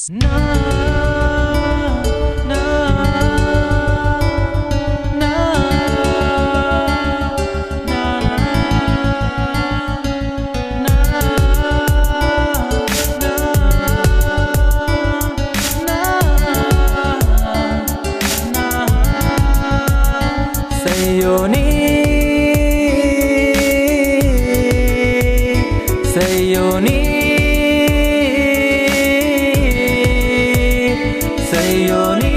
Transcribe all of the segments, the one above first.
ना ना ना Sayoni Sayoni Sayoni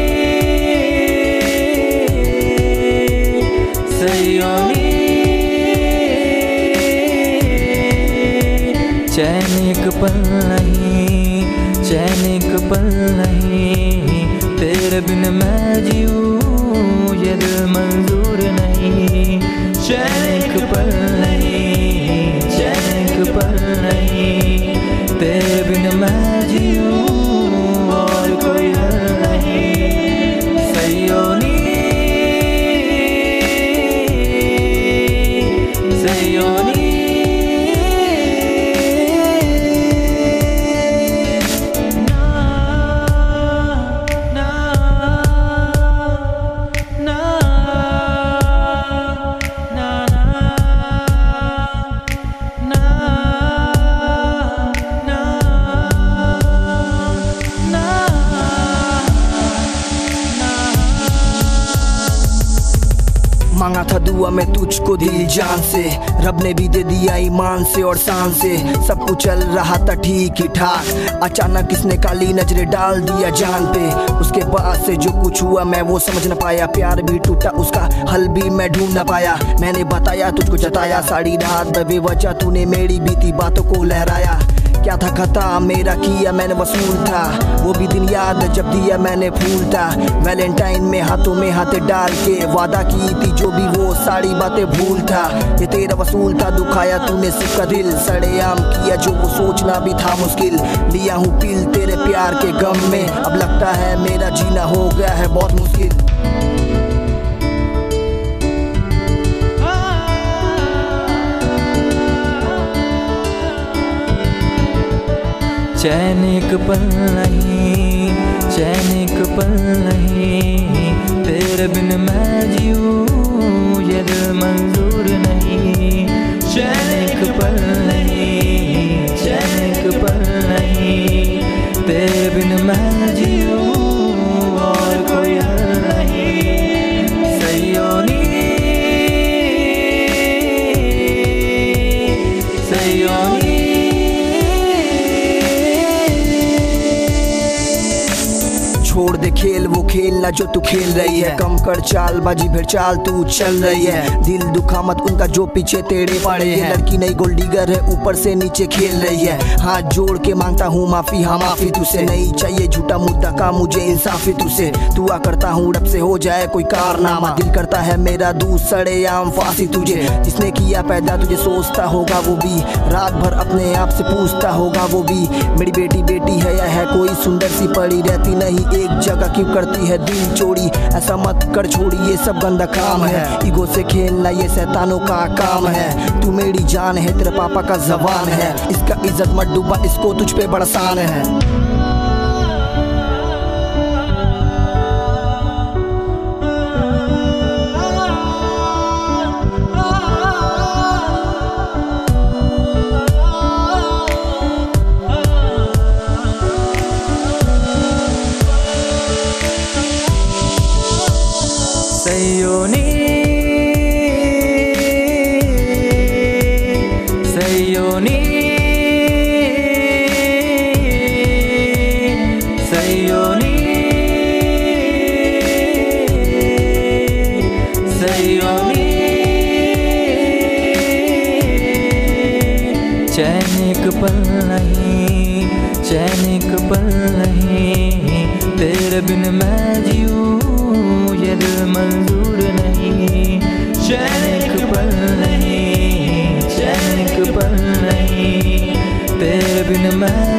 Sayoni चैन एक पल नहीं, चैन एक पल नहीं, तेरे बिन मैं जीऊँ ये दिल मंजूर नहीं। चैन एक पल नहीं, चैन एक पल नहीं, तेरे बिन मैं जीऊँ और कोई हल नहीं। सयोनी सयोनी मांगा था दुआ मैं तुझको दिल जान से, रब ने भी दे दिया ईमान से और शान से। सब कुछ चल रहा था ठीक ही ठाक, अचानक किसने काली नजरें डाल दिया जान पे। उसके बाद से जो कुछ हुआ मैं वो समझ न पाया, प्यार भी टूटा उसका हल भी मैं ढूंढ न पाया। मैंने बताया तुझको जताया, सारी रात बेवजह तूने मेरी बीती बातों को लहराया। क्या था खता मेरा किया मैंने वसूल था, वो भी दिन याद जब दिया मैंने फूल था। वैलेंटाइन में हाथ डाल के वादा की थी जो भी वो सारी बातें भूल था। ये तेरा वसूल था, दुखाया तूने सबका दिल, सड़ेआम किया जो वो सोचना भी था मुश्किल। लिया हूँ पिल तेरे प्यार के गम में, अब लगता है मेरा जीना हो गया है बहुत मुश्किल। चैन एक पल नहीं, चैन एक पल नहीं, तेरे बिन मैं जीऊँ ये दिल मंजूर नहीं। चैन एक पल नहीं, चैन एक पल नहीं, तेरे बिन मैं जीऊँ और कोई हल नहीं। सयोनी सयोनी छोड़ दे खेल वो खेलना जो तू खेल रही है, कम कर चालबाजी फिर चाल तू चल रही है। दिल दुखा मत उनका जो पीछे तेरे पड़े हैं, लड़की नहीं गोल्ड डिगर है ऊपर से नीचे खेल रही है। हाथ जोड़ के मांगता हूँ माफी, हाँ माफी तुझसे नहीं चाहिए झूठा मुद्दा का मुझे इंसाफी तुझसे। दुआ करता हूँ रब से हो जाए कोई कारनामा, दिल करता है मेरा दूध सड़े आम फांसी तुझे। जिसने किया पैदा तुझे सोचता होगा वो भी, रात भर अपने आप से पूछता होगा वो भी। मेरी बेटी बेटी है या है कोई सुंदर सी पड़ी रहती नहीं एक जगह, क्यों करती है दिल चोरी। ऐसा मत कर छोड़ी ये सब गंदा काम है, ईगो से खेलना ये शैतानों का काम है। तू मेरी जान है तेरे पापा का जबान है, इसका इज्जत मत डूबा इसको तुझ पे बड़ा शान है। Sayoni Sayoni Sayoni Sayoni चैन एक पल नहीं, चैन एक पल नहीं, तेरे बिन मैं जीऊँ ये दिल मंजूर नहीं। चैन एक पल नहीं, चैन एक पल नहीं, तेरे बिन मैं